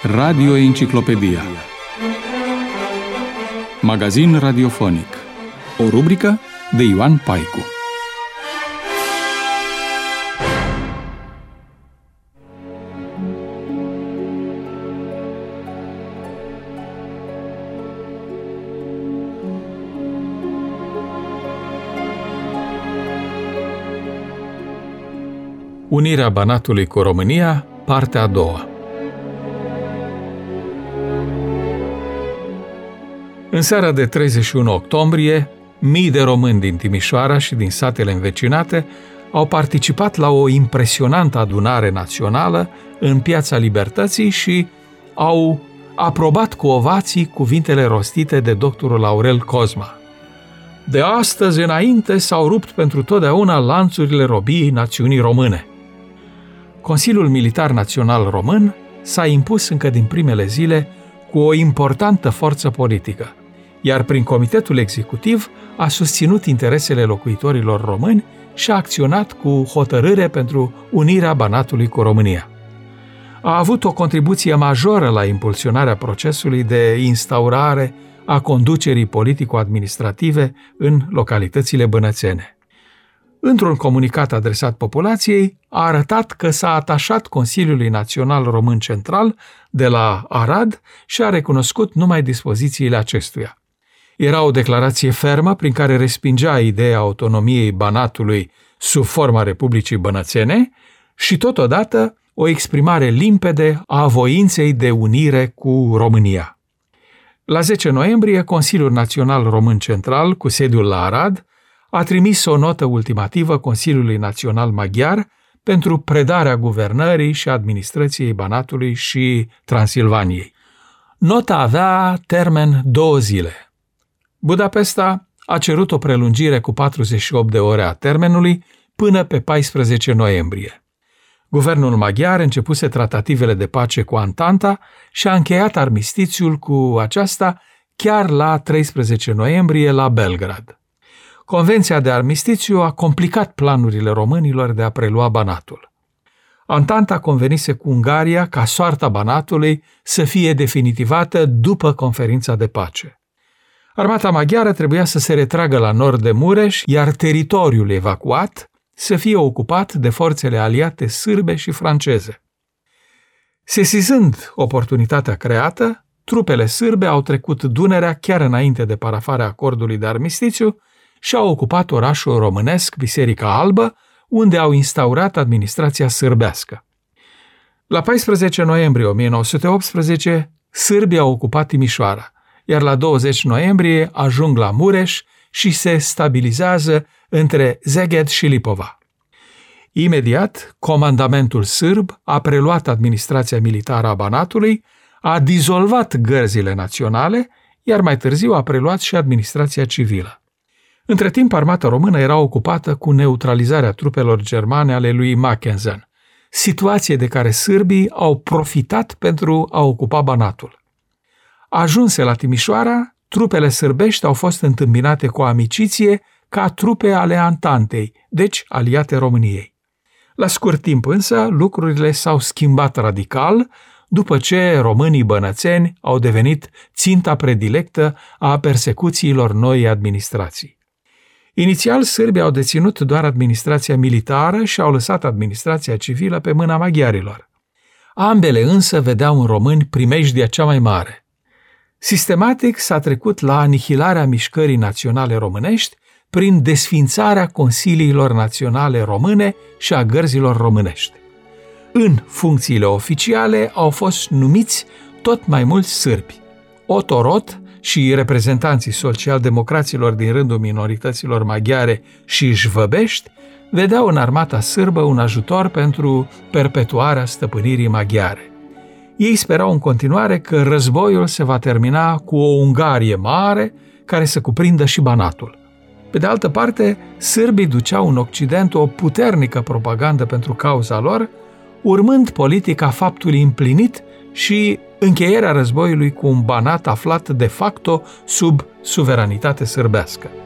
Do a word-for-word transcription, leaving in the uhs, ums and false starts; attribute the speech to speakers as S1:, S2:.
S1: Radio Enciclopedia. Magazin radiofonic. O rubrică de Ioan Paicu. Unirea Banatului cu România, partea a doua. În seara de treizeci și unu octombrie, mii de români din Timișoara și din satele învecinate au participat la o impresionantă adunare națională în Piața Libertății și au aprobat cu ovații cuvintele rostite de doctorul Aurel Cosma. De astăzi înainte s-au rupt pentru totdeauna lanțurile robiei națiunii române. Consiliul Militar Național Român s-a impus încă din primele zile cu o importantă forță politică, iar prin Comitetul Executiv a susținut interesele locuitorilor români și a acționat cu hotărâre pentru unirea Banatului cu România. A avut o contribuție majoră la impulsionarea procesului de instaurare a conducerii politico-administrative în localitățile bănățene. Într-un comunicat adresat populației, a arătat că s-a atașat Consiliului Național Român Central de la Arad și a recunoscut numai dispozițiile acestuia. Era o declarație fermă prin care respingea ideea autonomiei Banatului sub forma Republicii Bănățene și totodată o exprimare limpede a voinței de unire cu România. La zece noiembrie, Consiliul Național Român Central, cu sediul la Arad, a trimis o notă ultimativă Consiliului Național Maghiar pentru predarea guvernării și administrației Banatului și Transilvaniei. Nota avea termen două zile. Budapesta a cerut o prelungire cu patruzeci și opt de ore a termenului până pe paisprezece noiembrie. Guvernul maghiar începuse tratativele de pace cu Antanta și a încheiat armistițiul cu aceasta chiar la treisprezece noiembrie la Belgrad. Convenția de armistițiu a complicat planurile românilor de a prelua Banatul. Antanta convenise cu Ungaria ca soarta Banatului să fie definitivată după conferința de pace. Armata maghiară trebuia să se retragă la nord de Mureș, iar teritoriul evacuat să fie ocupat de forțele aliate sârbe și franceze. Sesizând oportunitatea creată, trupele sârbe au trecut Dunărea chiar înainte de parafarea acordului de armistițiu și au ocupat orașul românesc Biserica Albă, unde au instaurat administrația sârbească. La paisprezece noiembrie o mie nouă sute optsprezece, sârbii au ocupat Timișoara, iar la douăzeci noiembrie ajung la Mureș și se stabilizează între Szeged și Lipova. Imediat, comandamentul sârb a preluat administrația militară a Banatului, a dizolvat gărzile naționale, iar mai târziu a preluat și administrația civilă. Între timp, armata română era ocupată cu neutralizarea trupelor germane ale lui Mackensen, situație de care sârbii au profitat pentru a ocupa Banatul. Ajunse la Timișoara, trupele sârbești au fost întâmpinate cu amiciție ca trupe ale Antantei, deci aliate României. La scurt timp însă, lucrurile s-au schimbat radical după ce românii bănățeni au devenit ținta predilectă a persecuțiilor noii administrații. Inițial, sârbii au deținut doar administrația militară și au lăsat administrația civilă pe mâna maghiarilor. Ambele însă vedeau în români primejdia cea mai mare. Sistematic s-a trecut la anihilarea mișcării naționale românești prin desființarea consiliilor naționale române și a gărzilor românești. În funcțiile oficiale au fost numiți tot mai mulți sârbi. Otto Roth și reprezentanții social-democraților din rândul minorităților maghiare și jvăbești vedeau în armata sârbă un ajutor pentru perpetuarea stăpânirii maghiare. Ei sperau în continuare că războiul se va termina cu o Ungarie mare care să cuprindă și Banatul. Pe de altă parte, sârbii duceau în Occident o puternică propagandă pentru cauza lor, urmând politica faptului împlinit și încheierea războiului cu un Banat aflat de facto sub suveranitate sârbească.